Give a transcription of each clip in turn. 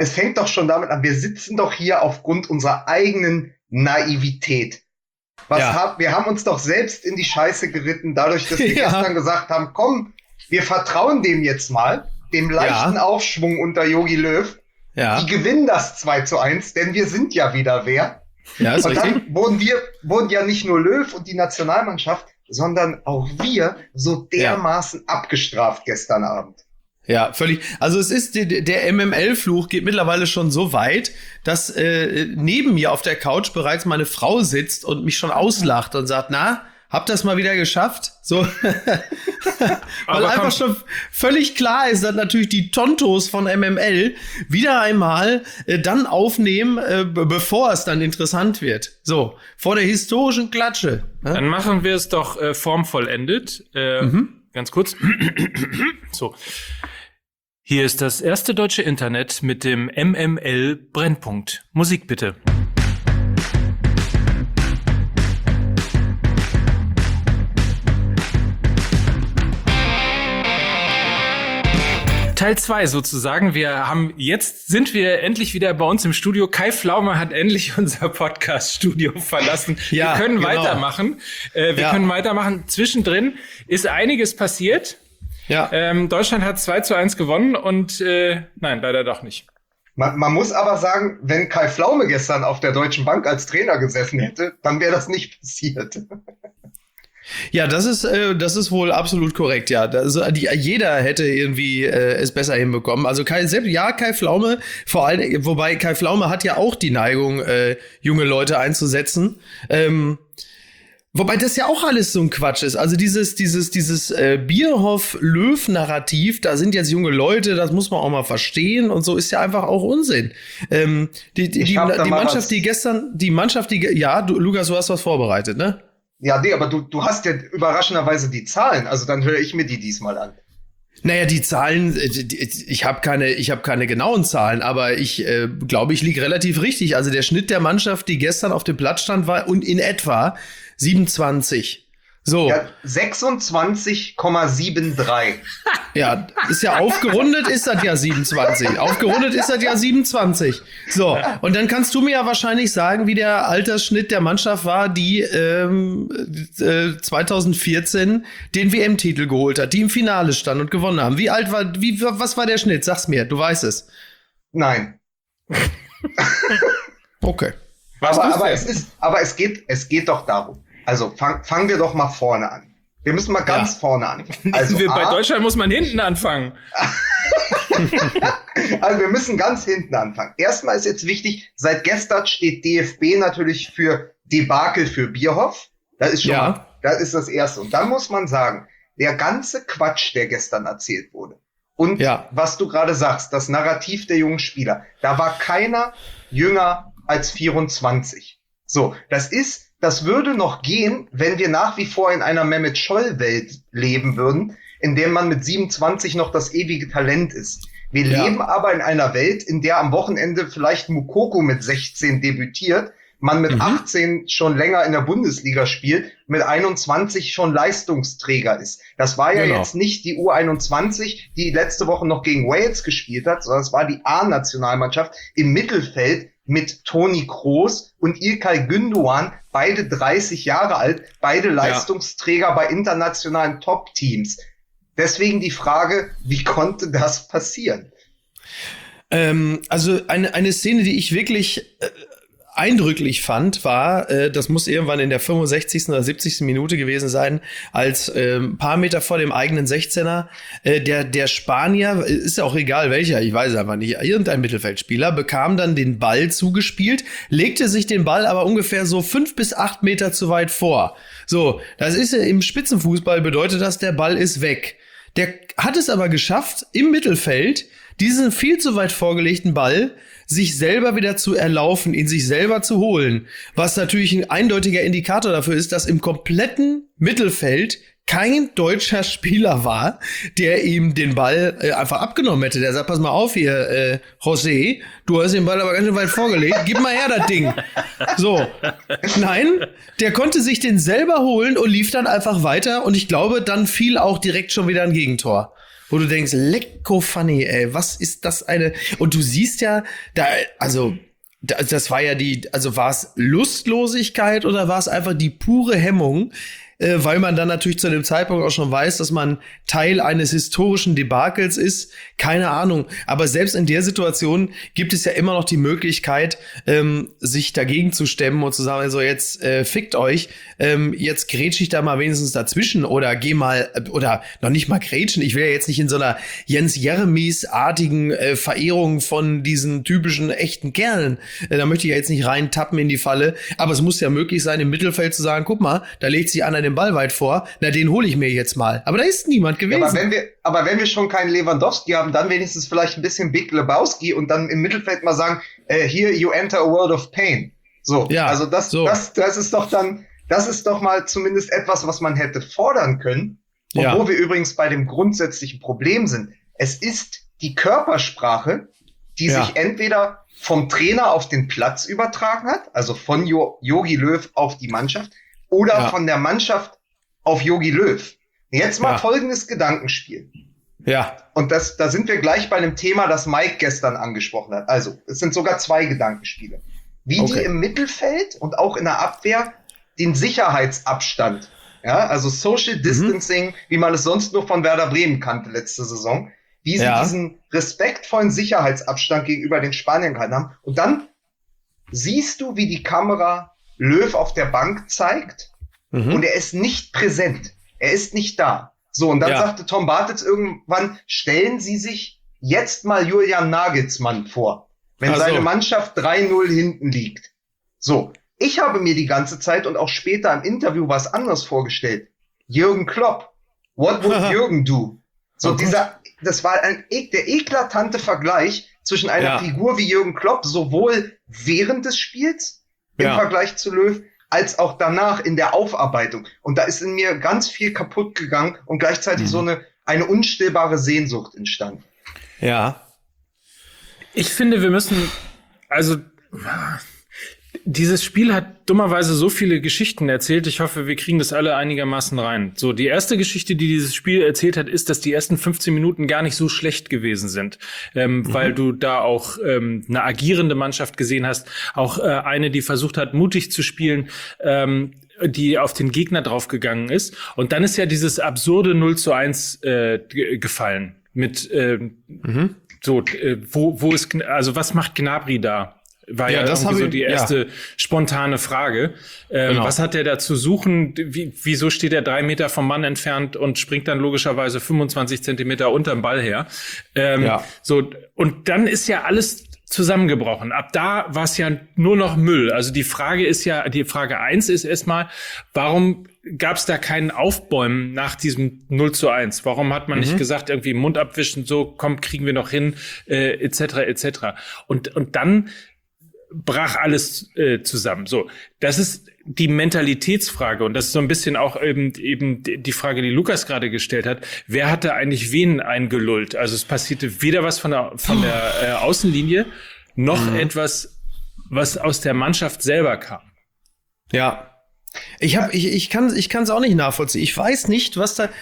es fängt doch schon damit an, wir sitzen doch hier aufgrund unserer eigenen Naivität. Wir haben uns doch selbst in die Scheiße geritten, dadurch, dass wir gestern gesagt haben, komm, wir vertrauen dem jetzt mal, dem leichten Aufschwung unter Jogi Löw. Ja. Die gewinnen das 2-1, denn wir sind ja wieder wer. Ja, ist und richtig. Dann wurden ja nicht nur Löw und die Nationalmannschaft, sondern auch wir so dermaßen abgestraft gestern Abend. Ja, völlig. Also es ist, der MML-Fluch geht mittlerweile schon so weit, dass neben mir auf der Couch bereits meine Frau sitzt und mich schon auslacht und sagt, na, habt das mal wieder geschafft? So. Weil einfach schon völlig klar ist, dass natürlich die Tontos von MML wieder einmal dann aufnehmen, bevor es dann interessant wird. So, vor der historischen Klatsche. Dann machen wir es doch formvollendet. Ganz kurz. So. Hier ist das erste deutsche Internet mit dem MML Brennpunkt. Musik bitte. Teil 2 sozusagen. Sind wir endlich wieder bei uns im Studio. Kai Pflaume hat endlich unser Podcast-Studio verlassen. Ja, wir können weitermachen. Können weitermachen. Zwischendrin ist einiges passiert. Ja. Deutschland hat 2-1 gewonnen und nein, leider doch nicht. Man muss aber sagen, wenn Kai Pflaume gestern auf der Deutschen Bank als Trainer gesessen hätte, dann wäre das nicht passiert. Ja, das ist wohl absolut korrekt, ja. Jeder hätte irgendwie es besser hinbekommen. Also Kai Pflaume, vor allem, wobei Kai Pflaume hat ja auch die Neigung, junge Leute einzusetzen. Wobei das ja auch alles so ein Quatsch ist. Also dieses Bierhoff-Löw-Narrativ, da sind jetzt junge Leute, das muss man auch mal verstehen und so, ist ja einfach auch Unsinn. Die Mannschaft, Lukas, du hast was vorbereitet, ne? Ja, nee, aber du hast ja überraschenderweise die Zahlen, also dann höre ich mir die diesmal an. Naja, die Zahlen, ich habe keine genauen Zahlen, aber ich glaube, ich liege relativ richtig. Also der Schnitt der Mannschaft, die gestern auf dem Platz stand, war in etwa 27. So. Ja, 26,73. Ja, ist ja aufgerundet, ist das ja 27. Aufgerundet ist das ja 27. So, und dann kannst du mir ja wahrscheinlich sagen, wie der Altersschnitt der Mannschaft war, die 2014 den WM-Titel geholt hat, die im Finale stand und gewonnen haben. Was war der Schnitt? Sag's mir, du weißt es. Nein. Okay. Aber es geht doch darum. Also fangen wir doch mal vorne an. Wir müssen mal ganz vorne anfangen. Also bei Deutschland muss man hinten anfangen. Also wir müssen ganz hinten anfangen. Erstmal ist jetzt wichtig, seit gestern steht DFB natürlich für Debakel für Bierhoff. Das ist schon mal, das ist das Erste. Und dann muss man sagen, der ganze Quatsch, der gestern erzählt wurde. Und was du gerade sagst, das Narrativ der jungen Spieler, da war keiner jünger als 24. So, das würde noch gehen, wenn wir nach wie vor in einer Mehmet Scholl-Welt leben würden, in der man mit 27 noch das ewige Talent ist. Wir leben aber in einer Welt, in der am Wochenende vielleicht Moukoko mit 16 debütiert, man mit 18 schon länger in der Bundesliga spielt, mit 21 schon Leistungsträger ist. Das war ja jetzt nicht die U21, die letzte Woche noch gegen Wales gespielt hat, sondern es war die A-Nationalmannschaft im Mittelfeld mit Toni Kroos und İlkay Gündoğan, beide 30 Jahre alt, beide Leistungsträger bei internationalen Top-Teams. Deswegen die Frage, wie konnte das passieren? Also eine Szene, die ich wirklich eindrücklich fand, war, das muss irgendwann in der 65. oder 70. Minute gewesen sein, als ein paar Meter vor dem eigenen 16er der Spanier, ist ja auch egal welcher, ich weiß einfach nicht, irgendein Mittelfeldspieler, bekam dann den Ball zugespielt, legte sich den Ball aber ungefähr so 5 bis 8 Meter zu weit vor. So, das ist im Spitzenfußball, bedeutet das, der Ball ist weg. Der hat es aber geschafft, im Mittelfeld diesen viel zu weit vorgelegten Ball sich selber wieder zu erlaufen, ihn sich selber zu holen. Was natürlich ein eindeutiger Indikator dafür ist, dass im kompletten Mittelfeld kein deutscher Spieler war, der ihm den Ball einfach abgenommen hätte. Der sagt, pass mal auf hier, José, du hast den Ball aber ganz schön weit vorgelegt, gib mal her das Ding. So, nein, der konnte sich den selber holen und lief dann einfach weiter und ich glaube, dann fiel auch direkt schon wieder ein Gegentor. wo du denkst, lecko funny, ey, was ist das eine? Und du siehst ja, das war ja war es Lustlosigkeit oder war es einfach die pure Hemmung? Weil man dann natürlich zu dem Zeitpunkt auch schon weiß, dass man Teil eines historischen Debakels ist. Keine Ahnung. Aber selbst in der Situation gibt es ja immer noch die Möglichkeit, sich dagegen zu stemmen und zu sagen, also jetzt fickt euch, jetzt grätsch ich da mal wenigstens dazwischen oder geh mal, oder noch nicht mal grätschen. Ich will ja jetzt nicht in so einer Jens Jeremies-artigen Verehrung von diesen typischen echten Kerlen. Da möchte ich ja jetzt nicht reintappen in die Falle. Aber es muss ja möglich sein, im Mittelfeld zu sagen, guck mal, da legt sich einer den Ball weit vor, na, den hole ich mir jetzt mal. Aber da ist niemand gewesen. Ja, aber wenn wir schon keinen Lewandowski haben, dann wenigstens vielleicht ein bisschen Big Lebowski und dann im Mittelfeld mal sagen, here you enter a world of pain. So, ja, also das ist doch mal zumindest etwas, was man hätte fordern können. Und wo wir übrigens bei dem grundsätzlichen Problem sind. Es ist die Körpersprache, die sich entweder vom Trainer auf den Platz übertragen hat, also von Jogi Löw auf die Mannschaft, oder von der Mannschaft auf Jogi Löw. Jetzt mal folgendes Gedankenspiel. Ja. Und da sind wir gleich bei einem Thema, das Mike gestern angesprochen hat. Also, es sind sogar 2 Gedankenspiele. Wie die im Mittelfeld und auch in der Abwehr den Sicherheitsabstand, also Social Distancing, wie man es sonst nur von Werder Bremen kannte letzte Saison, wie sie diesen respektvollen Sicherheitsabstand gegenüber den Spaniern gehalten haben. Und dann siehst du, wie die Kamera Löw auf der Bank zeigt und er ist nicht präsent. Er ist nicht da. So, und dann sagte Tom Bartels irgendwann, stellen Sie sich jetzt mal Julian Nagelsmann vor, wenn seine Mannschaft 3-0 hinten liegt. So, ich habe mir die ganze Zeit und auch später im Interview was anderes vorgestellt. Jürgen Klopp. What would Jürgen do? So, das war der eklatante Vergleich zwischen einer Figur wie Jürgen Klopp, sowohl während des Spiels im Vergleich zu Löw, als auch danach in der Aufarbeitung. Und da ist in mir ganz viel kaputt gegangen und gleichzeitig so eine unstillbare Sehnsucht entstanden. Ja. Ich finde, wir müssen, dieses Spiel hat dummerweise so viele Geschichten erzählt. Ich hoffe, wir kriegen das alle einigermaßen rein. So, die erste Geschichte, die dieses Spiel erzählt hat, ist, dass die ersten 15 Minuten gar nicht so schlecht gewesen sind. Weil du da auch eine agierende Mannschaft gesehen hast. Auch eine, die versucht hat, mutig zu spielen, die auf den Gegner draufgegangen ist. Und dann ist ja dieses absurde 0:1 gefallen. Mit wo ist, also was macht Gnabry da? War ja das irgendwie so die erste spontane Frage. Was hat der da zu suchen? Wieso steht er 3 Meter vom Mann entfernt und springt dann logischerweise 25 Zentimeter unterm Ball her? So, und dann ist ja alles zusammengebrochen. Ab da war es ja nur noch Müll. Also die Frage 1 ist erstmal, warum gab es da keinen Aufbäumen nach diesem 0:1? Warum hat man nicht gesagt, irgendwie Mund abwischen, so, komm, kriegen wir noch hin, etc. Und dann brach alles zusammen. So, das ist die Mentalitätsfrage und das ist so ein bisschen auch eben die Frage, die Lukas gerade gestellt hat. Wer hatte eigentlich wen eingelullt? Also es passierte weder was von der Außenlinie noch etwas, was aus der Mannschaft selber kam. Ja. Ich kann es auch nicht nachvollziehen. Ich weiß nicht, was da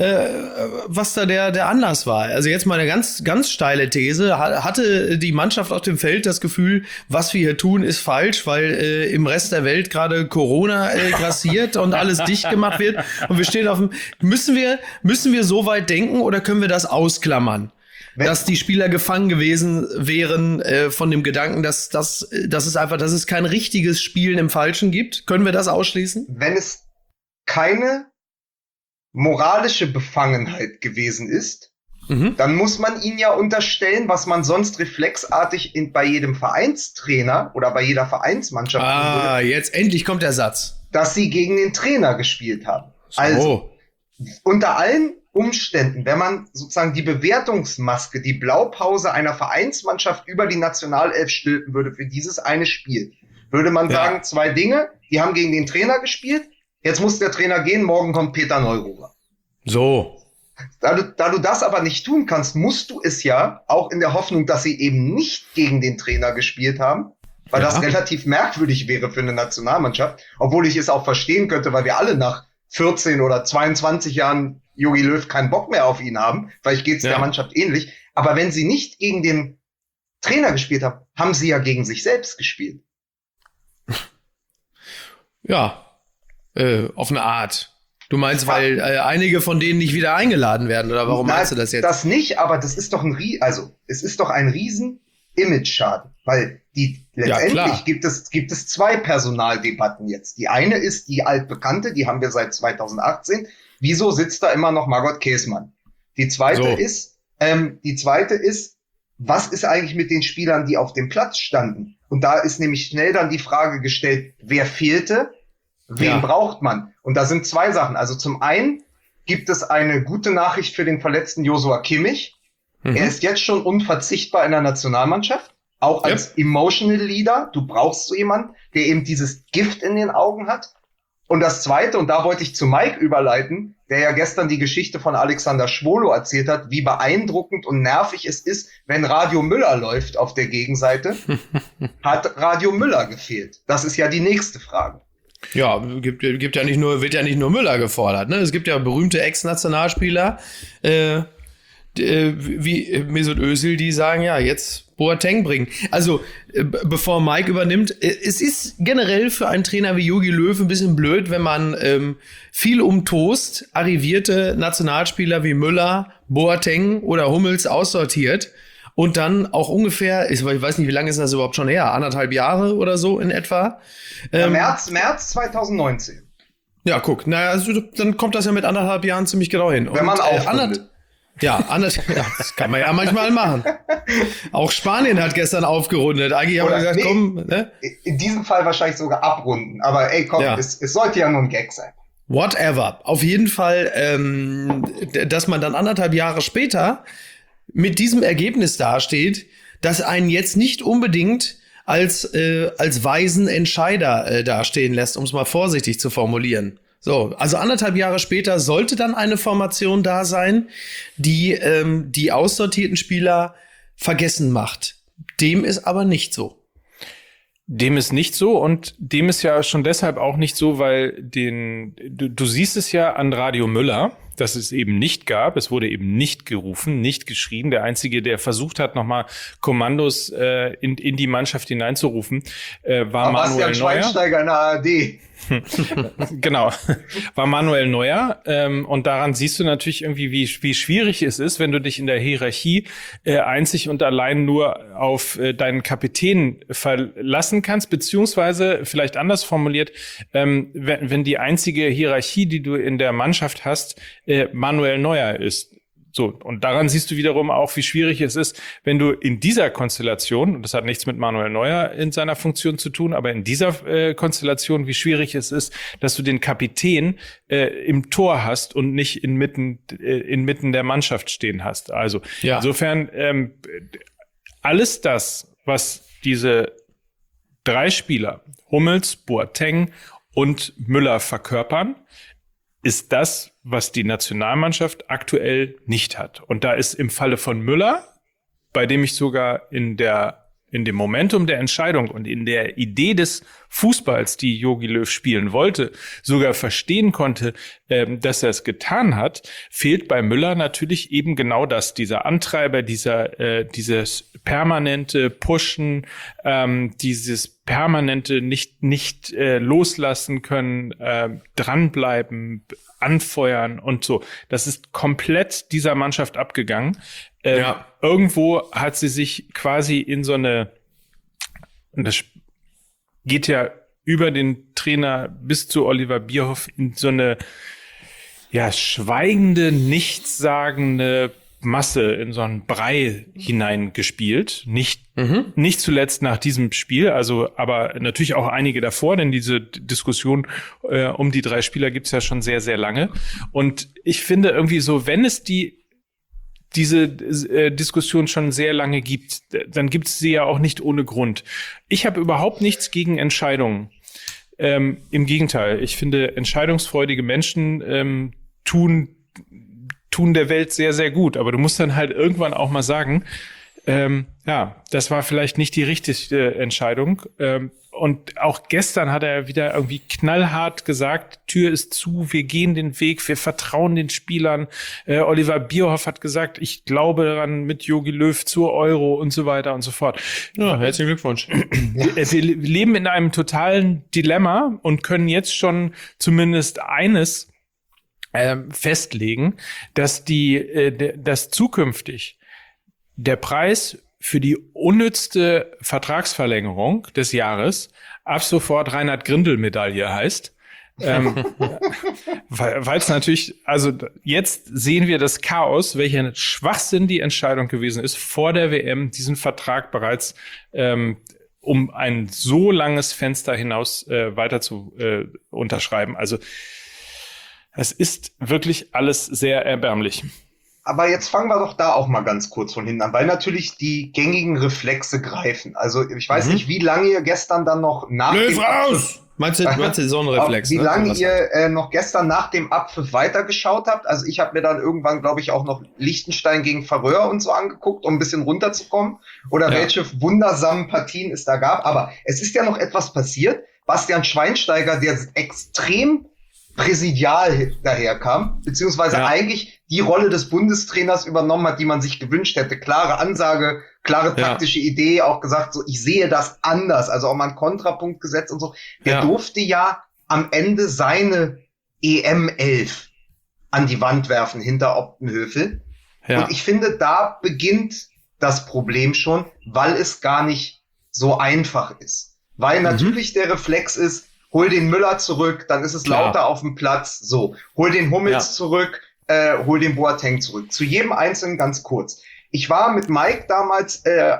der Anlass war. Also jetzt mal eine ganz, ganz steile These. Hatte die Mannschaft auf dem Feld das Gefühl, was wir hier tun, ist falsch, weil im Rest der Welt gerade Corona grassiert und alles dicht gemacht wird und wir stehen auf dem, müssen wir so weit denken oder können wir das ausklammern? Dass die Spieler gefangen gewesen wären von dem Gedanken, dass es kein richtiges Spielen im Falschen gibt. Können wir das ausschließen? Wenn es keine moralische Befangenheit gewesen ist, dann muss man ihnen ja unterstellen, was man sonst reflexartig bei jedem Vereinstrainer oder bei jeder Vereinsmannschaft würde. Jetzt endlich kommt der Satz. Dass sie gegen den Trainer gespielt haben. So. Also, unter allen Umständen, wenn man sozusagen die Bewertungsmaske, die Blaupause einer Vereinsmannschaft über die Nationalelf stülpen würde für dieses eine Spiel, würde man sagen, 2 Dinge, die haben gegen den Trainer gespielt, jetzt muss der Trainer gehen, morgen kommt Peter Neururer. So. Da du das aber nicht tun kannst, musst du es ja, auch in der Hoffnung, dass sie eben nicht gegen den Trainer gespielt haben, weil das relativ merkwürdig wäre für eine Nationalmannschaft, obwohl ich es auch verstehen könnte, weil wir alle nach 14 oder 22 Jahren Jogi Löw keinen Bock mehr auf ihn haben, vielleicht geht's der Mannschaft ähnlich. Aber wenn sie nicht gegen den Trainer gespielt haben, haben sie ja gegen sich selbst gespielt. Ja, auf eine Art. Du meinst, weil einige von denen nicht wieder eingeladen werden, oder warum meinst du das jetzt? Das nicht, aber das ist doch es ist doch ein riesen Image-Schaden, weil letztendlich gibt es zwei Personaldebatten jetzt. Die eine ist die altbekannte, die haben wir seit 2018. Wieso sitzt da immer noch Margot Käßmann? Die zweite ist, was ist eigentlich mit den Spielern, die auf dem Platz standen? Und da ist nämlich schnell dann die Frage gestellt, wer fehlte? Wen braucht man? Und da sind zwei Sachen. Also zum einen gibt es eine gute Nachricht für den verletzten Joshua Kimmich. Er ist jetzt schon unverzichtbar in der Nationalmannschaft, auch als Emotional Leader. Du brauchst so jemanden, der eben dieses Gift in den Augen hat. Und das Zweite, und da wollte ich zu Mike überleiten, der ja gestern die Geschichte von Alexander Schwolo erzählt hat, wie beeindruckend und nervig es ist, wenn Radio Müller läuft auf der Gegenseite, hat Radio Müller gefehlt. Das ist ja die nächste Frage. Ja, wird ja nicht nur Müller gefordert, ne? Es gibt ja berühmte Ex-Nationalspieler, wie Mesut Özil, die sagen, ja, jetzt Boateng bringen. Also, bevor Mike übernimmt, es ist generell für einen Trainer wie Jogi Löw ein bisschen blöd, wenn man viel umtost arrivierte Nationalspieler wie Müller, Boateng oder Hummels aussortiert und dann auch ungefähr, ich weiß nicht, wie lange ist das überhaupt schon her, 1,5 Jahre oder so in etwa. März 2019. Ja, guck, naja, also, dann kommt das ja mit 1,5 Jahren ziemlich genau hin. Wenn man aufrundet. Ja, das kann man ja manchmal machen. Auch Spanien hat gestern aufgerundet. Eigentlich haben wir gesagt, komm, ne? In diesem Fall wahrscheinlich sogar abrunden. Aber ey, komm, es sollte ja nur ein Gag sein. Whatever. Auf jeden Fall, dass man dann 1,5 Jahre später mit diesem Ergebnis dasteht, das einen jetzt nicht unbedingt als weisen Entscheider dastehen lässt, um es mal vorsichtig zu formulieren. So, also 1,5 Jahre später sollte dann eine Formation da sein, die die aussortierten Spieler vergessen macht. Dem ist aber nicht so. Dem ist nicht so und dem ist ja schon deshalb auch nicht so, weil du siehst es ja an Radio Müller, dass es eben nicht gab. Es wurde eben nicht gerufen, nicht geschrien. Der Einzige, der versucht hat, nochmal Kommandos in die Mannschaft hineinzurufen, war Manuel Neuer. Schweinsteiger in der ARD. Genau, war Manuel Neuer. Und daran siehst du natürlich irgendwie, wie schwierig es ist, wenn du dich in der Hierarchie einzig und allein nur auf deinen Kapitän verlassen kannst, beziehungsweise vielleicht anders formuliert, wenn die einzige Hierarchie, die du in der Mannschaft hast, Manuel Neuer ist. So, und daran siehst du wiederum auch, wie schwierig es ist, wenn du in dieser Konstellation, und das hat nichts mit Manuel Neuer in seiner Funktion zu tun, aber in dieser Konstellation, wie schwierig es ist, dass du den Kapitän im Tor hast und nicht inmitten der Mannschaft stehen hast. Also insofern alles das, was diese 3 Spieler, Hummels, Boateng und Müller verkörpern, ist das, was die Nationalmannschaft aktuell nicht hat. Und da ist im Falle von Müller, bei dem ich sogar in dem Momentum der Entscheidung und in der Idee des Fußballs, die Jogi Löw spielen wollte, sogar verstehen konnte, dass er es getan hat, fehlt bei Müller natürlich eben genau das, dieser Antreiber, dieses permanente Pushen, dieses permanente nicht loslassen können, dranbleiben, anfeuern und so. Das ist komplett dieser Mannschaft abgegangen. Irgendwo hat sie sich quasi in so eine, und das geht ja über den Trainer bis zu Oliver Bierhoff, in so eine schweigende, nichtssagende Masse, in so einen Brei hineingespielt. Nicht zuletzt nach diesem Spiel, aber natürlich auch einige davor, denn diese Diskussion um die 3 Spieler gibt's ja schon sehr, sehr lange. Und ich finde irgendwie so, wenn es diese Diskussion schon sehr lange gibt, dann gibt es sie ja auch nicht ohne Grund. Ich habe überhaupt nichts gegen Entscheidungen. Im Gegenteil, ich finde, entscheidungsfreudige Menschen tun der Welt sehr, sehr gut. Aber du musst dann halt irgendwann auch mal sagen, das war vielleicht nicht die richtige Entscheidung. Und auch gestern hat er wieder irgendwie knallhart gesagt, Tür ist zu, wir gehen den Weg, wir vertrauen den Spielern. Oliver Bierhoff hat gesagt, ich glaube daran mit Jogi Löw zur Euro und so weiter und so fort. Ja, herzlichen Glückwunsch. Wir leben in einem totalen Dilemma und können jetzt schon zumindest eines festlegen, dass dass zukünftig der Preis für die unnützte Vertragsverlängerung des Jahres ab sofort Reinhard-Grindel-Medaille heißt. Weil es natürlich, also jetzt sehen wir das Chaos, welcher Schwachsinn die Entscheidung gewesen ist, vor der WM diesen Vertrag bereits um ein so langes Fenster hinaus weiter zu unterschreiben. Also es ist wirklich alles sehr erbärmlich. Aber jetzt fangen wir doch da auch mal ganz kurz von hinten an, weil natürlich die gängigen Reflexe greifen. Also ich weiß nicht, wie lange ihr gestern dann noch nach dem raus! Meinst du so ein Reflex? Wie lange ihr noch gestern nach dem Abpfiff weitergeschaut habt? Also ich habe mir dann irgendwann, glaube ich, auch noch Liechtenstein gegen Färöer und so angeguckt, um ein bisschen runterzukommen. Oder welche wundersamen Partien es da gab. Aber es ist ja noch etwas passiert. Bastian Schweinsteiger, der extrem präsidial daherkam, beziehungsweise eigentlich die Rolle des Bundestrainers übernommen hat, die man sich gewünscht hätte. Klare Ansage, klare taktische Idee, auch gesagt, so, ich sehe das anders, also auch mal einen Kontrapunkt gesetzt und so. Der durfte ja am Ende seine EM11 an die Wand werfen hinter Optenhövel. Ja. Und ich finde, da beginnt das Problem schon, weil es gar nicht so einfach ist. Weil natürlich der Reflex ist, hol den Müller zurück, dann ist es lauter auf dem Platz. So, hol den Hummels zurück, hol den Boateng zurück. Zu jedem Einzelnen ganz kurz. Ich war mit Mike damals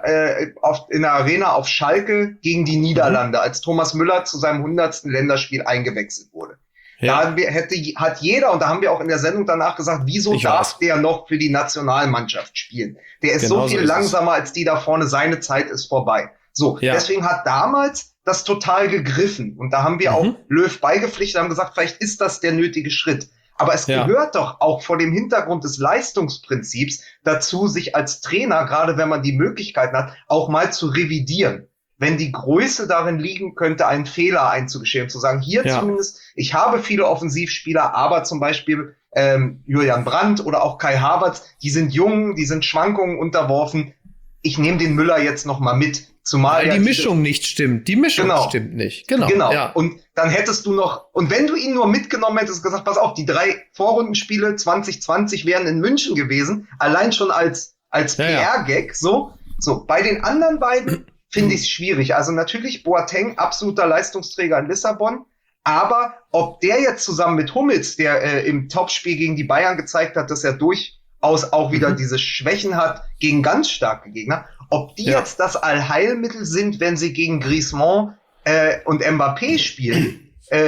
in der Arena auf Schalke gegen die Niederlande, als Thomas Müller zu seinem 100. Länderspiel eingewechselt wurde. Ja. Da hat jeder, und da haben wir auch in der Sendung danach gesagt, wieso darf der noch für die Nationalmannschaft spielen? Der ist so viel langsamer als die da vorne, seine Zeit ist vorbei. So, deswegen hat damals das total gegriffen. Und da haben wir auch Löw beigepflichtet, haben gesagt, vielleicht ist das der nötige Schritt. Aber es gehört doch auch vor dem Hintergrund des Leistungsprinzips dazu, sich als Trainer, gerade wenn man die Möglichkeiten hat, auch mal zu revidieren. Wenn die Größe darin liegen könnte, einen Fehler einzugestehen, zu sagen, hier zumindest, ich habe viele Offensivspieler, aber zum Beispiel Julian Brandt oder auch Kai Havertz, die sind jung, die sind Schwankungen unterworfen. Ich nehme den Müller jetzt noch mal mit. Zumal weil die Mischung nicht stimmt. Die Mischung stimmt nicht. Genau. Ja. Und dann hättest du noch, und wenn du ihn nur mitgenommen hättest, gesagt, pass auf, die 3 Vorrundenspiele 2020 wären in München gewesen, allein schon als PR-Gag, so. Bei den anderen beiden finde ich es schwierig. Also natürlich Boateng, absoluter Leistungsträger in Lissabon, aber ob der jetzt zusammen mit Hummels, der im Topspiel gegen die Bayern gezeigt hat, dass er durchaus auch wieder diese Schwächen hat gegen ganz starke Gegner, ob die jetzt das Allheilmittel sind, wenn sie gegen Griezmann und Mbappé spielen,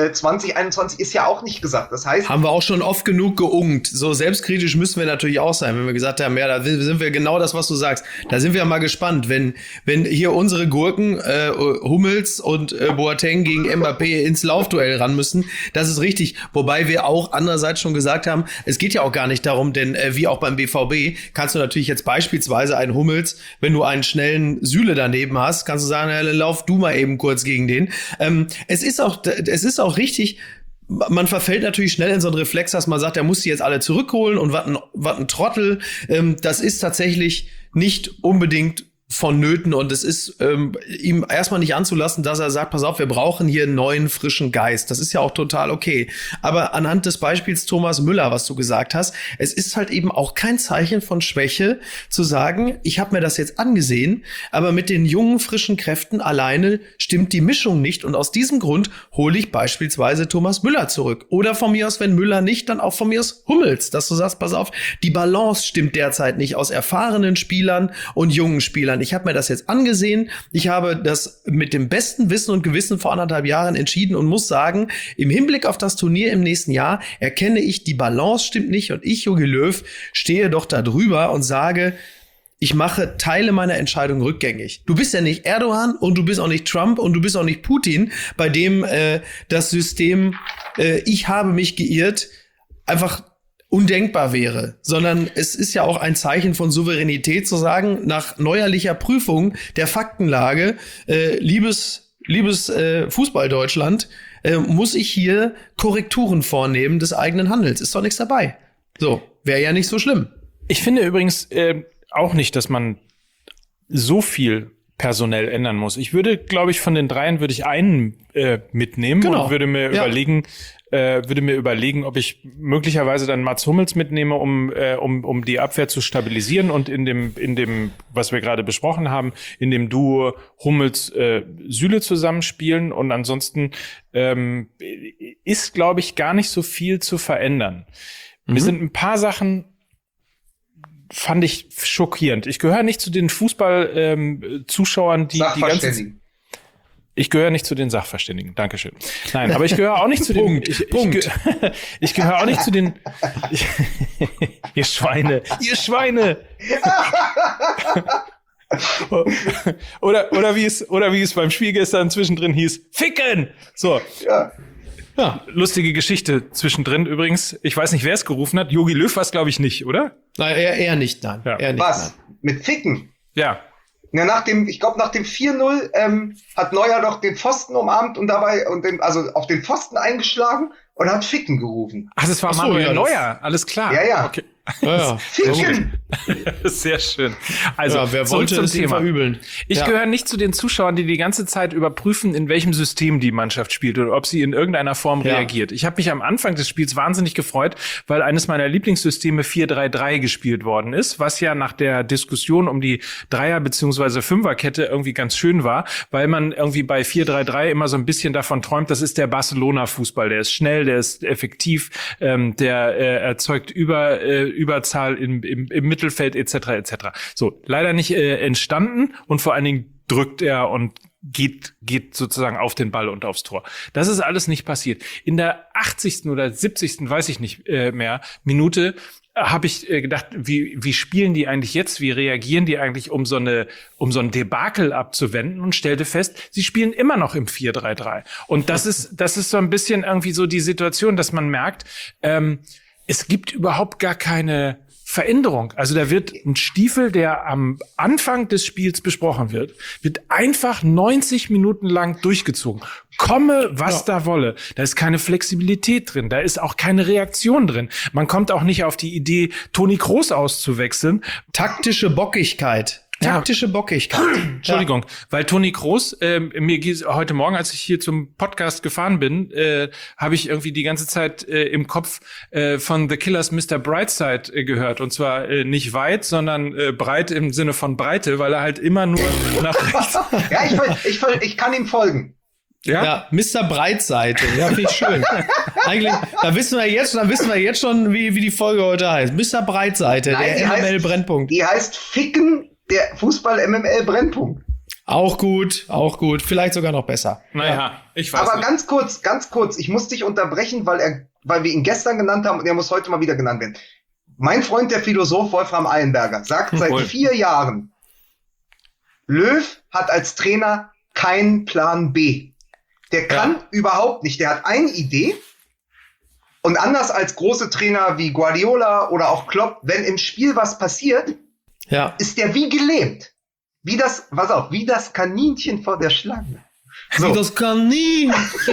2021 ist ja auch nicht gesagt. Das heißt, haben wir auch schon oft genug geungt. So selbstkritisch müssen wir natürlich auch sein, wenn wir gesagt haben, ja, da sind wir genau das, was du sagst. Da sind wir mal gespannt, wenn hier unsere Gurken Hummels und Boateng gegen Mbappé ins Laufduell ran müssen. Das ist richtig. Wobei wir auch andererseits schon gesagt haben, es geht ja auch gar nicht darum, denn wie auch beim BVB kannst du natürlich jetzt beispielsweise einen Hummels, wenn du einen schnellen Süle daneben hast, kannst du sagen, lauf du mal eben kurz gegen den. Es ist auch richtig, man verfällt natürlich schnell in so einen Reflex, dass man sagt, er muss die jetzt alle zurückholen und was ein Trottel. Das ist tatsächlich nicht unbedingt vonnöten und es ist ihm erstmal nicht anzulassen, dass er sagt, pass auf, wir brauchen hier einen neuen, frischen Geist. Das ist ja auch total okay. Aber anhand des Beispiels Thomas Müller, was du gesagt hast, es ist halt eben auch kein Zeichen von Schwäche zu sagen, ich habe mir das jetzt angesehen, aber mit den jungen, frischen Kräften alleine stimmt die Mischung nicht und aus diesem Grund hole ich beispielsweise Thomas Müller zurück. Oder von mir aus, wenn Müller nicht, dann auch von mir aus Hummels, dass du sagst, pass auf, die Balance stimmt derzeit nicht aus erfahrenen Spielern und jungen Spielern. Ich habe mir das jetzt angesehen. Ich habe das mit dem besten Wissen und Gewissen vor 1,5 Jahren entschieden und muss sagen, im Hinblick auf das Turnier im nächsten Jahr erkenne ich, die Balance stimmt nicht und ich, Jogi Löw, stehe doch da drüber und sage, ich mache Teile meiner Entscheidung rückgängig. Du bist ja nicht Erdogan und du bist auch nicht Trump und du bist auch nicht Putin, bei dem das System ich habe mich geirrt einfach undenkbar wäre, sondern es ist ja auch ein Zeichen von Souveränität zu sagen, nach neuerlicher Prüfung der Faktenlage, liebes liebes Fußball-Deutschland, muss ich hier Korrekturen vornehmen des eigenen Handels. Ist doch nichts dabei. So, wäre ja nicht so schlimm. Ich finde übrigens auch nicht, dass man so viel personell ändern muss. Ich würde, glaube ich, von den dreien würde ich einen mitnehmen und würde mir überlegen, ob ich möglicherweise dann Mats Hummels mitnehme, um die Abwehr zu stabilisieren und in dem, was wir gerade besprochen haben, in dem Duo Hummels Süle zusammenspielen. Und ansonsten ist, glaube ich, gar nicht so viel zu verändern. Mir sind ein paar Sachen fand ich schockierend. Ich gehöre nicht zu den Fußball-Zuschauern, die ganze. Ich gehöre nicht zu den Sachverständigen. Dankeschön. Nein, aber ich gehöre auch nicht zu den. Ich gehöre auch nicht zu den. Ihr Schweine! oder wie es beim Spiel gestern zwischendrin hieß: Ficken! So. Ja, lustige Geschichte zwischendrin übrigens. Ich weiß nicht, wer es gerufen hat. Jogi Löw war es, glaube ich, nicht, oder? Nein, eher nicht, nein. Ja. Eher nicht, was? Nein. Mit Ficken? Ja. Ja, nach dem 4-0 hat Neuer doch den Pfosten umarmt und auf den Pfosten eingeschlagen und hat Ficken gerufen. Ach, das war Manuel Neuer, alles klar. Ja. Okay. Ja. Ficken! Sehr schön. Also, wer wollte zum es ihm Thema. verübeln? Ich gehöre nicht zu den Zuschauern, die ganze Zeit überprüfen, in welchem System die Mannschaft spielt oder ob sie in irgendeiner Form reagiert. Ich habe mich am Anfang des Spiels wahnsinnig gefreut, weil eines meiner Lieblingssysteme 4-3-3 gespielt worden ist, was ja nach der Diskussion um die Dreier- bzw. Fünferkette irgendwie ganz schön war, weil man irgendwie bei 4-3-3 immer so ein bisschen davon träumt, das ist der Barcelona-Fußball. Der ist schnell, der ist effektiv, der erzeugt Überzahl im Mittelfeld etc. So, leider nicht entstanden und vor allen Dingen drückt er und geht sozusagen auf den Ball und aufs Tor. Das ist alles nicht passiert. In der 80. oder 70. weiß ich nicht mehr Minute habe ich gedacht, wie spielen die eigentlich jetzt? Wie reagieren die eigentlich, um so ein Debakel abzuwenden? Und stellte fest, sie spielen immer noch im 4-3-3. Und das ist so ein bisschen irgendwie so die Situation, dass man merkt, es gibt überhaupt gar keine Veränderung. Also da wird ein Stiefel, der am Anfang des Spiels besprochen wird einfach 90 Minuten lang durchgezogen. Komme, was da wolle. Da ist keine Flexibilität drin. Da ist auch keine Reaktion drin. Man kommt auch nicht auf die Idee, Toni Kroos auszuwechseln. Taktische Bockigkeit. Entschuldigung, weil Toni Kroos, mir heute Morgen, als ich hier zum Podcast gefahren bin, habe ich irgendwie die ganze Zeit im Kopf von The Killers Mr. Brightside gehört. Und zwar nicht weit, sondern breit im Sinne von Breite, weil er halt immer nur nach rechts. Ja, ich kann ihm folgen. Ja, Mr. Breitseite. Ja, finde ich schön. Eigentlich, da wissen wir jetzt schon, wie die Folge heute heißt. Mr. Breitseite, der MML-Brennpunkt. Die heißt Ficken, der Fußball-MML-Brennpunkt. Auch gut. Vielleicht sogar noch besser. Naja, ich weiß Aber nicht. ganz kurz, ich muss dich unterbrechen, weil wir ihn gestern genannt haben und er muss heute mal wieder genannt werden. Mein Freund, der Philosoph Wolfram Eilenberger, sagt seit 4 Jahren, Löw hat als Trainer keinen Plan B. Der kann überhaupt nicht. Der hat eine Idee. Und anders als große Trainer wie Guardiola oder auch Klopp, wenn im Spiel was passiert, ist der wie gelähmt. Wie das Kaninchen vor der Schlange. So. Wie das Kaninchen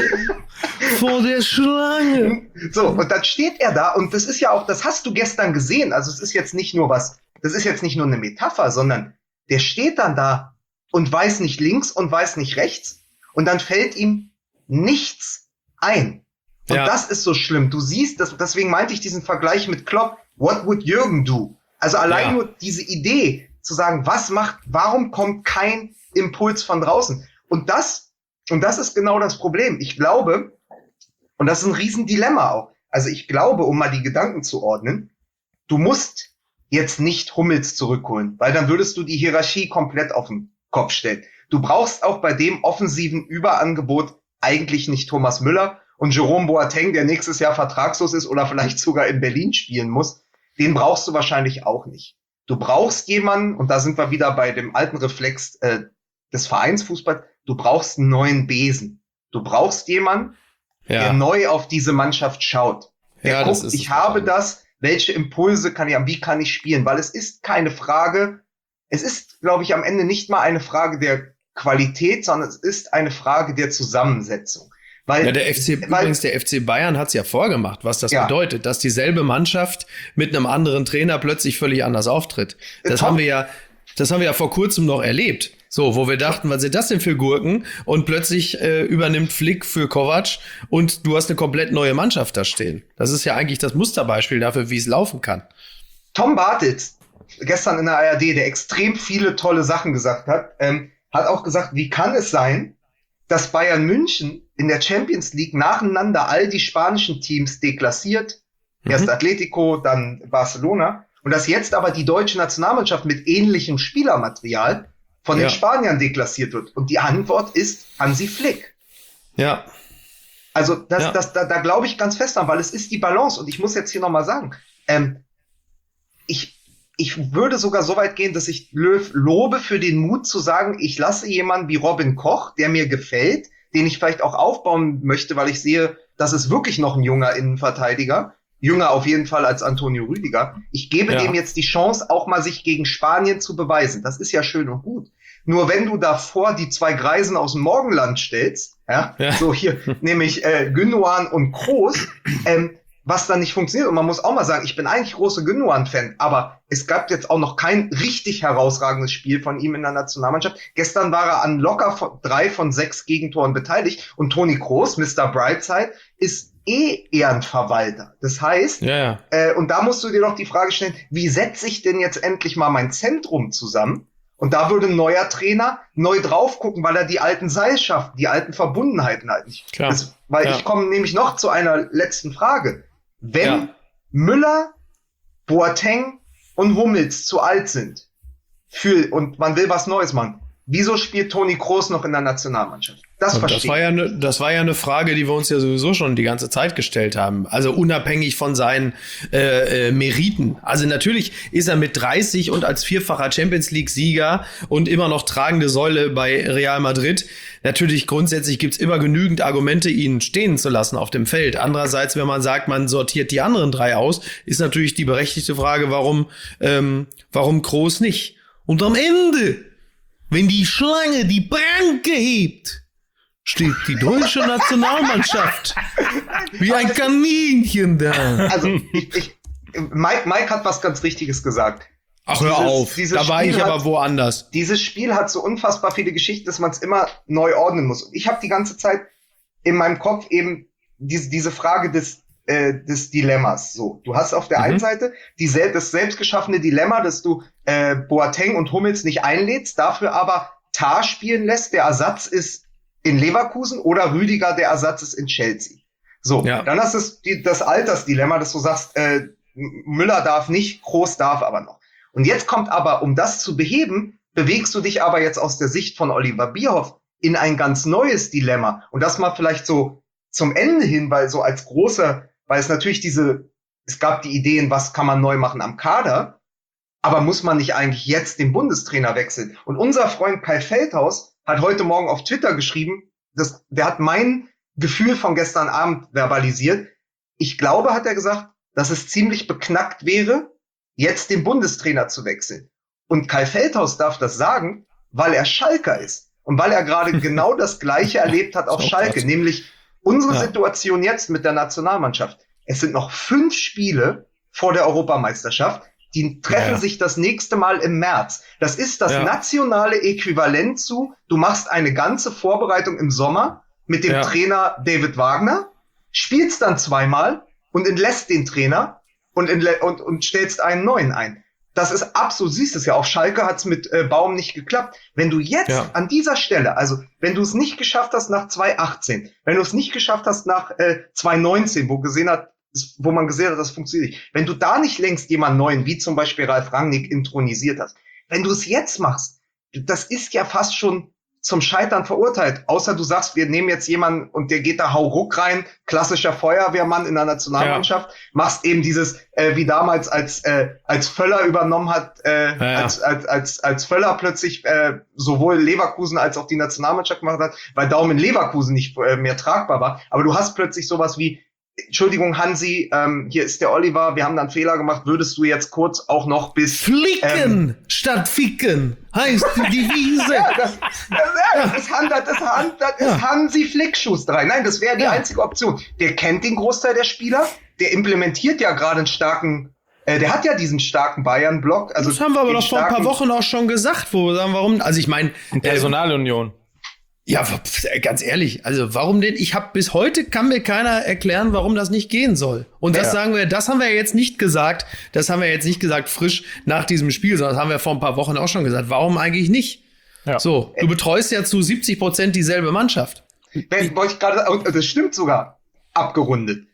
vor der Schlange. So, und dann steht er da und das ist ja auch, das hast du gestern gesehen. Also es ist jetzt nicht nur eine Metapher, sondern der steht dann da und weiß nicht links und weiß nicht rechts. Und dann fällt ihm nichts ein. Und das ist so schlimm. Du siehst, deswegen meinte ich diesen Vergleich mit Klopp. What would Jürgen do? Also allein nur diese Idee zu sagen, warum kommt kein Impuls von draußen? Und das ist genau das Problem. Ich glaube, und das ist ein Riesendilemma auch. Also ich glaube, um mal die Gedanken zu ordnen, du musst jetzt nicht Hummels zurückholen, weil dann würdest du die Hierarchie komplett auf den Kopf stellen. Du brauchst auch bei dem offensiven Überangebot eigentlich nicht Thomas Müller und Jerome Boateng, der nächstes Jahr vertragslos ist oder vielleicht sogar in Berlin spielen muss. Den brauchst du wahrscheinlich auch nicht. Du brauchst jemanden, und da sind wir wieder bei dem alten Reflex des Vereinsfußballs, du brauchst einen neuen Besen. Du brauchst jemanden, der neu auf diese Mannschaft schaut. Der guckt, welche Impulse kann ich haben, wie kann ich spielen? Weil es ist keine Frage, es ist, glaube ich, am Ende nicht mal eine Frage der Qualität, sondern es ist eine Frage der Zusammensetzung. Weil, der FC Bayern hat es ja vorgemacht, was das bedeutet, dass dieselbe Mannschaft mit einem anderen Trainer plötzlich völlig anders auftritt. Das haben wir ja vor kurzem noch erlebt. So, wo wir dachten, was sind das denn für Gurken? Und plötzlich übernimmt Flick für Kovac und du hast eine komplett neue Mannschaft da stehen. Das ist ja eigentlich das Musterbeispiel dafür, wie es laufen kann. Tom Bartels, gestern in der ARD, der extrem viele tolle Sachen gesagt hat, hat auch gesagt, wie kann es sein, dass Bayern München in der Champions League nacheinander all die spanischen Teams deklassiert, erst Atletico, dann Barcelona, und dass jetzt aber die deutsche Nationalmannschaft mit ähnlichem Spielermaterial von den Spaniern deklassiert wird. Und die Antwort ist Hansi Flick. Ja. Also da glaube ich ganz fest an, weil es ist die Balance. Und ich muss jetzt hier nochmal sagen, ich würde sogar so weit gehen, dass ich Löw lobe für den Mut zu sagen, ich lasse jemanden wie Robin Koch, der mir gefällt, den ich vielleicht auch aufbauen möchte, weil ich sehe, das ist wirklich noch ein junger Innenverteidiger. Jünger auf jeden Fall als Antonio Rüdiger. Ich gebe dem jetzt die Chance, auch mal sich gegen Spanien zu beweisen. Das ist ja schön und gut. Nur wenn du davor die zwei Greisen aus dem Morgenland stellst, so hier, nämlich Gündoğan und Kroos, was dann nicht funktioniert. Und man muss auch mal sagen, ich bin eigentlich großer Gündoğan-Fan, aber es gab jetzt auch noch kein richtig herausragendes Spiel von ihm in der Nationalmannschaft. Gestern war er an locker 3 von 6 Gegentoren beteiligt und Toni Kroos, Mr. Brightside, ist Ehrenverwalter. Das heißt, und da musst du dir doch die Frage stellen, wie setze ich denn jetzt endlich mal mein Zentrum zusammen? Und da würde ein neuer Trainer neu drauf gucken, weil er die alten Seilschaften, die alten Verbundenheiten halt nicht. Ich komme nämlich noch zu einer letzten Frage. Wenn Müller, Boateng und Hummels zu alt sind und man will was Neues machen, wieso spielt Toni Kroos noch in der Nationalmannschaft? Das war ja eine Frage, die wir uns ja sowieso schon die ganze Zeit gestellt haben. Also unabhängig von seinen Meriten. Also natürlich ist er mit 30 und als vierfacher Champions-League-Sieger und immer noch tragende Säule bei Real Madrid. Natürlich grundsätzlich gibt's immer genügend Argumente, ihn stehen zu lassen auf dem Feld. Andererseits, wenn man sagt, man sortiert die anderen 3 aus, ist natürlich die berechtigte Frage, warum Kroos nicht? Und am Ende, wenn die Schlange die Pranke hebt, steht die deutsche Nationalmannschaft wie ein Kaninchen da. Also, Mike hat was ganz Richtiges gesagt. Ach, hör auf, da war ich aber woanders. Dieses Spiel hat so unfassbar viele Geschichten, dass man es immer neu ordnen muss. Und ich habe die ganze Zeit in meinem Kopf eben diese Frage des Dilemmas. So, du hast auf der einen Seite das selbstgeschaffene Dilemma, dass du Boateng und Hummels nicht einlädst, dafür aber Tah spielen lässt, der Ersatz ist in Leverkusen, oder Rüdiger, der Ersatz ist in Chelsea. So, dann hast du das Altersdilemma, dass du sagst, Müller darf nicht, Kroos darf aber noch. Und jetzt kommt aber, um das zu beheben, bewegst du dich aber jetzt aus der Sicht von Oliver Bierhoff in ein ganz neues Dilemma. Und das mal vielleicht so zum Ende hin, weil es natürlich es gab die Ideen, was kann man neu machen am Kader, aber muss man nicht eigentlich jetzt den Bundestrainer wechseln? Und unser Freund Kai Feldhaus hat heute Morgen auf Twitter geschrieben, der hat mein Gefühl von gestern Abend verbalisiert. Ich glaube, hat er gesagt, dass es ziemlich beknackt wäre, jetzt den Bundestrainer zu wechseln. Und Kai Feldhaus darf das sagen, weil er Schalker ist. Und weil er gerade genau das Gleiche erlebt hat auf Schalke, nämlich unsere Situation jetzt mit der Nationalmannschaft. Es sind noch 5 Spiele vor der Europameisterschaft. Die treffen sich das nächste Mal im März. Das ist das nationale Äquivalent zu, du machst eine ganze Vorbereitung im Sommer mit dem Trainer David Wagner, spielst dann 2-mal und entlässt den Trainer und stellst einen neuen ein. Das ist absolut, siehst es ja, auf Schalke hat's mit Baum nicht geklappt. Wenn du jetzt an dieser Stelle, also wenn du es nicht geschafft hast nach 2018, wenn du es nicht geschafft hast nach 2019, wo man gesehen hat, das funktioniert nicht. Wenn du da nicht längst jemanden neuen, wie zum Beispiel Ralf Rangnick, intronisiert hast, wenn du es jetzt machst, das ist ja fast schon zum Scheitern verurteilt. Außer du sagst, wir nehmen jetzt jemanden und der geht da hauruck rein, klassischer Feuerwehrmann in der Nationalmannschaft, machst eben dieses, wie damals als Völler übernommen hat, als Völler plötzlich sowohl Leverkusen als auch die Nationalmannschaft gemacht hat, weil Daumen Leverkusen nicht mehr tragbar war. Aber du hast plötzlich sowas wie Entschuldigung, Hansi, hier ist der Oliver, wir haben da einen Fehler gemacht, würdest du jetzt kurz auch noch bis... Flicken statt ficken heißt die Devise. Das ist Hansi Flickschusterei. Nein, das wäre die einzige Option. Der kennt den Großteil der Spieler, der implementiert ja gerade einen starken, der hat ja diesen starken Bayern-Block. Also das haben wir aber doch vor ein paar Wochen auch schon gesagt, wo wir sagen, warum, also ich meine... Personalunion. Ja, ganz ehrlich, also warum denn? Bis heute kann mir keiner erklären, warum das nicht gehen soll. Und das haben wir jetzt nicht gesagt, frisch nach diesem Spiel, sondern das haben wir vor ein paar Wochen auch schon gesagt. Warum eigentlich nicht? Ja. So, du betreust ja zu 70% dieselbe Mannschaft. Das stimmt sogar, abgerundet.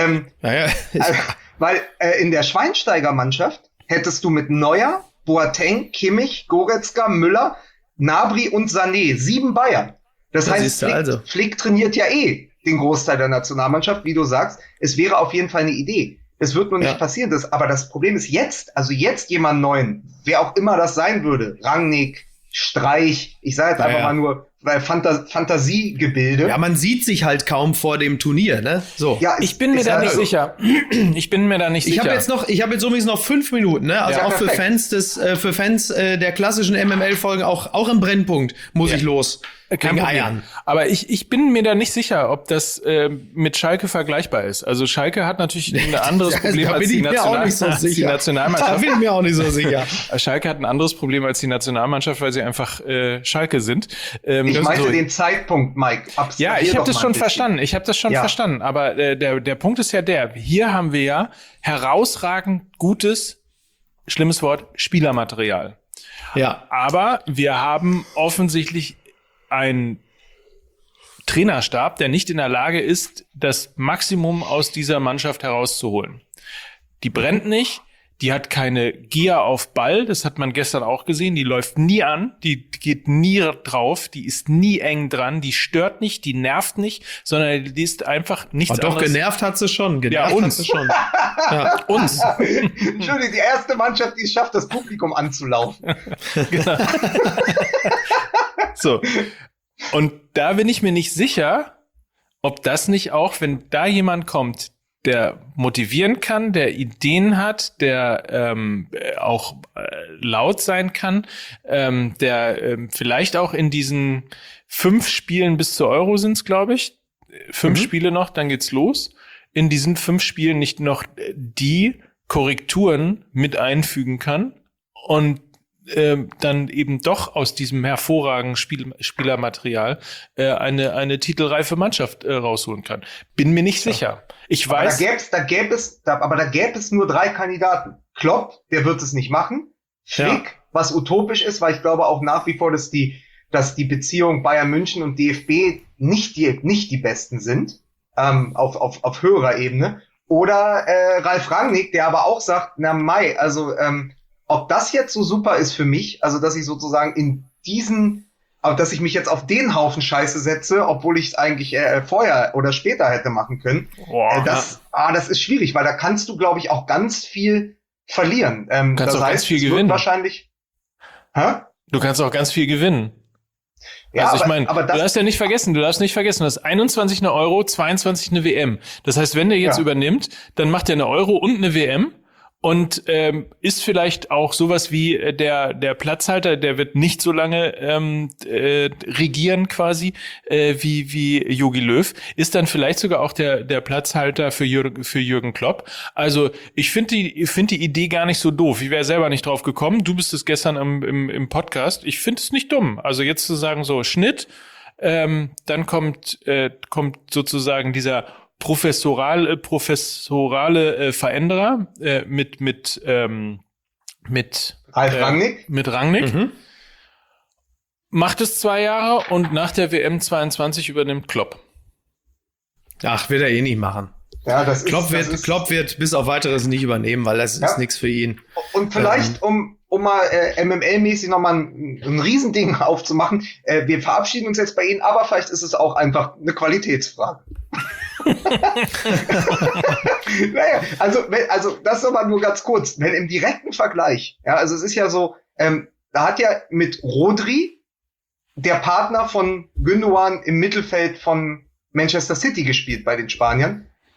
Weil in der Schweinsteiger-Mannschaft hättest du mit Neuer, Boateng, Kimmich, Goretzka, Müller, Gnabry und Sané 7 Bayern. Das heißt, Flick trainiert ja den Großteil der Nationalmannschaft, wie du sagst. Es wäre auf jeden Fall eine Idee. Es wird nur nicht passieren. Aber das Problem ist jetzt jemand Neuen, wer auch immer das sein würde, Rangnick, Streich, ich sage jetzt einfach mal nur, weil Fantasiegebilde. Ja, man sieht sich halt kaum vor dem Turnier, ne? So. Ja, ich bin mir da nicht sicher. Ich habe jetzt übrigens noch 5 Minuten, ne? Also auch für Fans der klassischen MML-Folgen, auch im Brennpunkt muss ich los. Kein Eiern. Aber ich bin mir da nicht sicher, ob das mit Schalke vergleichbar ist. Also Schalke hat natürlich ein anderes Problem als die Nationalmannschaft. Da bin ich mir auch nicht so sicher. Schalke hat ein anderes Problem als die Nationalmannschaft, weil sie einfach Schalke sind. Ich meinte den Zeitpunkt, Mike. Ja, ich habe das schon verstanden. Aber der Punkt ist ja hier haben wir ja herausragend gutes, schlimmes Wort, Spielermaterial. Ja. Aber wir haben offensichtlich ein Trainerstab, der nicht in der Lage ist, das Maximum aus dieser Mannschaft herauszuholen. Die brennt nicht, die hat keine Gier auf Ball, das hat man gestern auch gesehen, die läuft nie an, die geht nie drauf, die ist nie eng dran, die stört nicht, die nervt nicht, sondern die ist einfach nichts anderes. Doch, genervt hat sie schon. Uns. Uns. Entschuldigung, die erste Mannschaft, die es schafft, das Publikum anzulaufen. Genau. So. Und da bin ich mir nicht sicher, ob das nicht auch, wenn da jemand kommt, der motivieren kann, der Ideen hat, der auch laut sein kann, der vielleicht auch in diesen 5 Spielen bis zur Euro sind's, glaube ich. 5 Spiele noch, dann geht's los. In diesen 5 Spielen nicht noch die Korrekturen mit einfügen kann und dann eben doch aus diesem hervorragenden Spielermaterial eine titelreife Mannschaft rausholen kann. Bin mir nicht sicher. Ich weiß. Da gäbe es nur 3 Kandidaten. Klopp, der wird es nicht machen. Flick, was utopisch ist, weil ich glaube auch nach wie vor, dass die Beziehung Bayern München und DFB nicht die besten sind, auf höherer Ebene. Oder Ralf Rangnick, der aber auch sagt, ob das jetzt so super ist für mich, also dass ich sozusagen dass ich mich jetzt auf den Haufen Scheiße setze, obwohl ich es eigentlich vorher oder später hätte machen können, das ist schwierig, weil da kannst du, glaube ich, auch ganz viel verlieren. Kannst auch ganz viel gewinnen. Du kannst auch ganz viel gewinnen. Ja, also ich meine, du darfst nicht vergessen, du hast 21 eine Euro, 22 eine WM. Das heißt, wenn der jetzt übernimmt, dann macht er eine Euro und eine WM. Und ist vielleicht auch sowas wie der Platzhalter, der wird nicht so lange regieren quasi wie Jogi Löw, ist dann vielleicht sogar auch der Platzhalter für Jürgen Klopp. Also ich finde die Idee gar nicht so doof. Ich wäre selber nicht drauf gekommen. Du bist es gestern im Podcast. Ich finde es nicht dumm. Also jetzt zu sagen so Schnitt, dann kommt sozusagen dieser professorale Veränderer mit Rangnick. Macht es 2 Jahre und nach der WM 22 übernimmt Klopp. Ach, wird er eh nicht machen. Ja, Klopp wird bis auf Weiteres nicht übernehmen, weil das ist nichts für ihn. Und vielleicht, um mal MML-mäßig nochmal ein Riesending aufzumachen, wir verabschieden uns jetzt bei Ihnen, aber vielleicht ist es auch einfach eine Qualitätsfrage. Naja, also das nochmal nur ganz kurz, wenn im direkten Vergleich, also es ist ja so, da hat ja mit Rodri der Partner von Gündogan im Mittelfeld von Manchester City gespielt bei den Spaniern.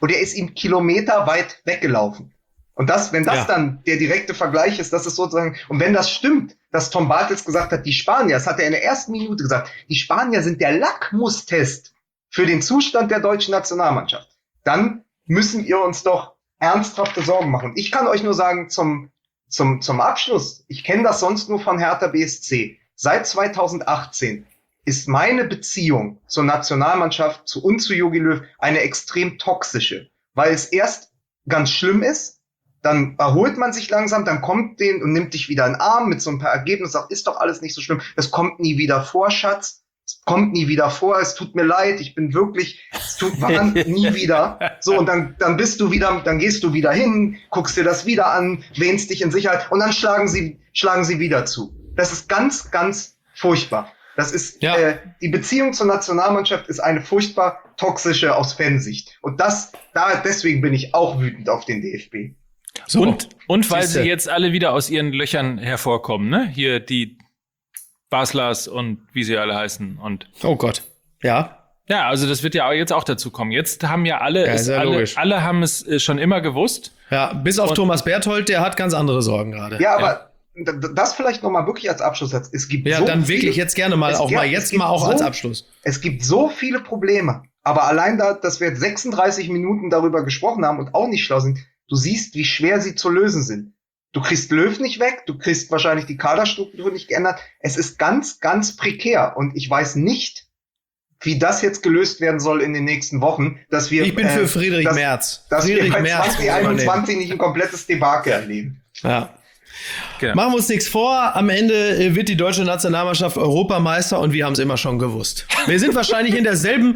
und er ist ihm kilometerweit weggelaufen. Und wenn das dann der direkte Vergleich ist, das ist sozusagen, und wenn das stimmt, dass Tom Bartels gesagt hat, die Spanier, das hat er in der ersten Minute gesagt, die Spanier sind der Lackmustest für den Zustand der deutschen Nationalmannschaft, dann müssen wir uns doch ernsthafte Sorgen machen. Ich kann euch nur sagen, zum Abschluss, ich kenne das sonst nur von Hertha BSC, seit 2018 ist meine Beziehung zur Nationalmannschaft und zu Jogi Löw eine extrem toxische, weil es erst ganz schlimm ist, dann erholt man sich langsam, dann kommt den und nimmt dich wieder in den Arm mit so ein paar Ergebnissen, sagt, ist doch alles nicht so schlimm, es kommt nie wieder vor, Schatz, es kommt nie wieder vor, es tut mir leid, ich bin wirklich, es tut nie wieder. So, und dann gehst du wieder hin, guckst dir das wieder an, wähnst dich in Sicherheit und dann schlagen sie wieder zu. Das ist ganz, ganz furchtbar. Das ist, die Beziehung zur Nationalmannschaft ist eine furchtbar toxische aus Fansicht. Und deswegen bin ich auch wütend auf den DFB. So, und weil sie jetzt alle wieder aus ihren Löchern hervorkommen, ne? Hier die Baslers und wie sie alle heißen und. Oh Gott. Ja. Ja, also das wird ja jetzt auch dazu kommen. Jetzt haben ja alle haben es schon immer gewusst. Ja, bis auf Thomas Berthold, der hat ganz andere Sorgen gerade. Ja, aber das vielleicht nochmal wirklich als Abschlusssatz. Es gibt dann wirklich jetzt gerne mal als Abschluss. Es gibt so viele Probleme. Aber allein dass wir jetzt 36 Minuten darüber gesprochen haben und auch nicht schlau sind, du siehst, wie schwer sie zu lösen sind. Du kriegst Löw nicht weg, du kriegst wahrscheinlich die Kaderstruktur nicht geändert. Es ist ganz, ganz prekär. Und ich weiß nicht, wie das jetzt gelöst werden soll in den nächsten Wochen, dass wir. Ich bin für Friedrich Merz. Dass wir bei 2021 nicht ein komplettes Debakel erleben. Ja. Genau. Machen wir uns nichts vor. Am Ende wird die deutsche Nationalmannschaft Europameister und wir haben es immer schon gewusst. Wir sind wahrscheinlich in derselben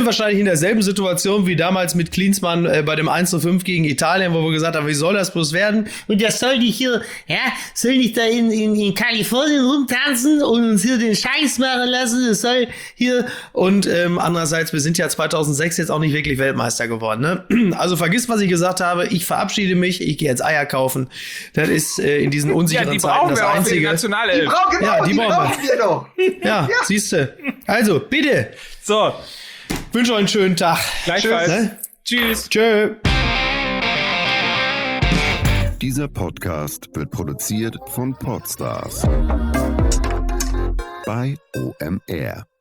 Situation wie damals mit Klinsmann bei dem 1:5 gegen Italien, wo wir gesagt haben, wie soll das bloß werden? Und der soll nicht hier, soll nicht da in Kalifornien rumtanzen und uns hier den Scheiß machen lassen. Das soll hier. Und andererseits, wir sind ja 2006 jetzt auch nicht wirklich Weltmeister geworden. Ne? Also vergiss, was ich gesagt habe. Ich verabschiede mich. Ich gehe jetzt Eier kaufen. Das ist in diesen unsicheren Zeiten das Einzige. Die brauchen wir doch. Ja, siehste. Also, bitte. So. Wünsche euch einen schönen Tag. Gleichfalls. Tschüss. Tschö. Dieser Podcast wird produziert von Podstars bei OMR.